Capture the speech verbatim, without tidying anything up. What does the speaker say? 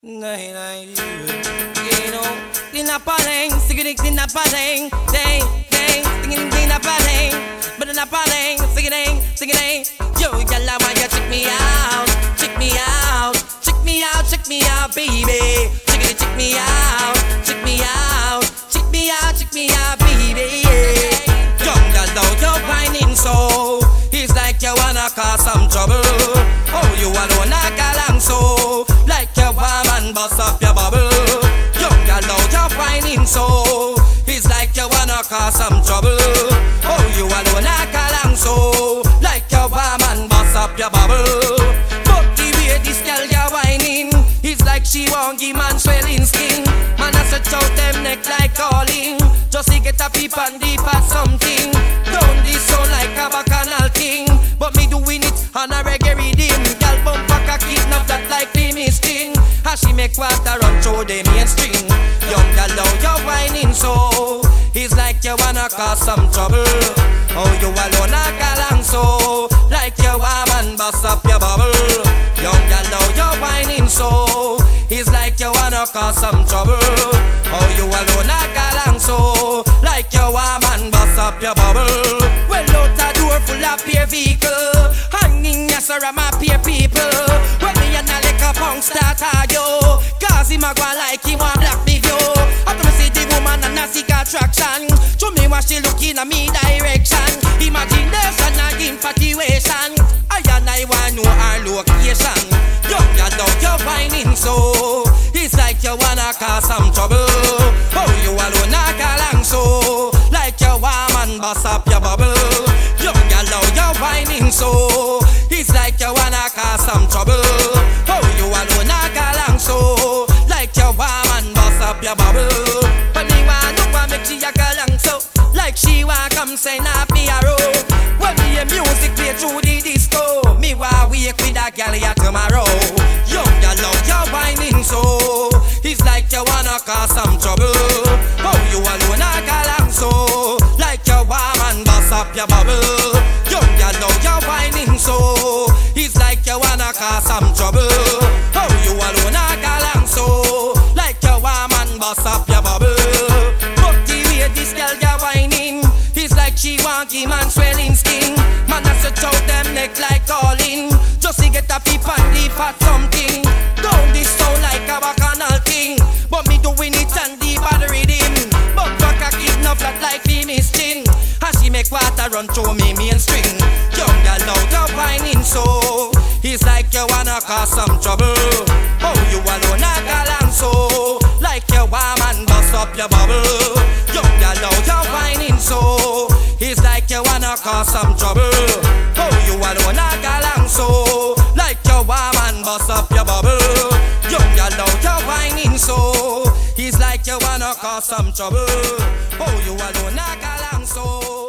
Nay, nay, you know, tinapaling, sige tinapaling, dang, dang, tingin tinapaling, but tinapaling, sige dang, sige dang. Yo, yalla, why you check me out, check me out, check me out, check me out, baby. Check it, check me out, check me out, check me out, check me out, baby. Young girl, though you're whining so, it's like you wanna cause some trouble. Oh, you alone, I got so. Bust up your bubble. Young girl, now you're whining so, it's like you wanna cause some trouble. Oh, you alone like a long so, like your woman bust up your bubble. But the way this girl you're whining, it's like she won't give man swelling skin. Man I stretch out them neck like calling, just to get a peep and deep at something. Don't this sound like a bacchanal thing, but me doing it on a reggae rhythm. Girl bump back a kidnap that like Femi Sting. She make water run through the mainstream. Young girl, now you're whining so, it's like you wanna cause some trouble. Oh, you alone like a long so, like your woman bust up your bubble. Young girl, now you're whining so, it's like you wanna cause some trouble. Oh, you alone like a long so, like your woman bust up your bubble. Well, out a door full of peer vehicle, hanging yes sir, I'm a peer people. When me and a liquor punk start argue, cause him a go like him want black video. After me see the woman and I seek attraction, show me what she looking at me direction. Imagination and infatuation, I and I want know her location. Young girl, now you're whining so, it's like you wanna cause some trouble. Oh, you alone not along so, like your woman bust up your bubble. Young girl, now you're whining so, it's like you wanna cause some trouble. Oh, you alone not along so, like your woman bust up your bubble. But me want to want make she a galang so, like she want come send up me a row. When me a music play through the disco, me want wake with a gal ya tomorrow. Young girl, now you're whining so, it's like you wanna cause some trouble. Oh, you alone not galang so, like your woman bust up your bubble. Young girl, now you're whining so, it's like you wanna cause some trouble. Oh, you alone not galang so, like your woman bust up your bubble. But the way this girl you're whining, it's like she want him and swelling skin. Man I stretch out them neck like calling, just to get a peep and leave at something. Don't this sound like a bacchanal thing, but me doing it and deep at the rhythm. But back a kidnap flat like Femi Sting, and she make water run through me mainstream. Young girl, now you're whining so, it's like you wanna cause some trouble. Oh, you alone not along so, like your woman bust up your bubble. Young girl, now you're whining so, it's like you wanna cause some trouble. Oh, you alone not along so, like your woman bust up your bubble. Young girl, now you're whining so, it's like you wanna cause some trouble. Oh, you alone not along so.